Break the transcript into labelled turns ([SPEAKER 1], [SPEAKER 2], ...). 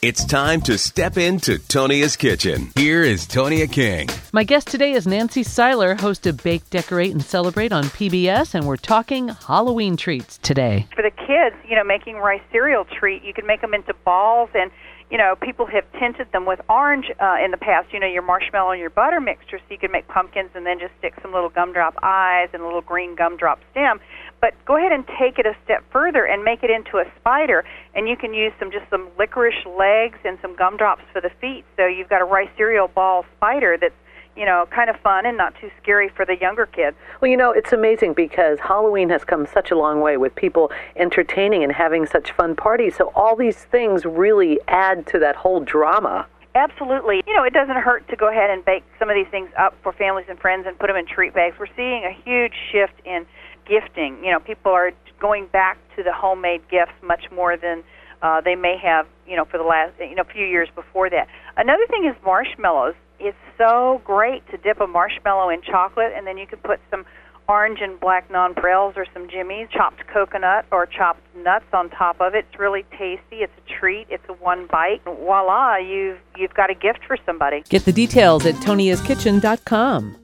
[SPEAKER 1] It's time to step into Tonia's kitchen. Here is Tonia King.
[SPEAKER 2] My guest today is Nancy Seiler, host of Bake, Decorate, and Celebrate on PBS, and we're talking Halloween treats today.
[SPEAKER 3] For the kids, making rice cereal treat, you can make them into balls, and people have tinted them with orange in the past. Your marshmallow and your butter mixture, so you can make pumpkins and then just stick some little gumdrop eyes and a little green gumdrop stem. But go ahead and take it a step further and make it into a spider, and you can use some licorice legs and some gumdrops for the feet. So you've got a rice cereal ball spider that's kind of fun and not too scary for the younger kids.
[SPEAKER 2] Well, it's amazing because Halloween has come such a long way with people entertaining and having such fun parties. So all these things really add to that whole drama.
[SPEAKER 3] Absolutely. It doesn't hurt to go ahead and bake some of these things up for families and friends and put them in treat bags. We're seeing a huge shift in gifting. People are going back to the homemade gifts much more than they may have, for the last, few years before that. Another thing is marshmallows. It's so great to dip a marshmallow in chocolate, and then you could put some orange and black nonpareils or some jimmies, chopped coconut or chopped nuts on top of it. It's really tasty. It's a treat. It's a one bite. Voila, you've got a gift for somebody.
[SPEAKER 2] Get the details at toniaskitchen.com.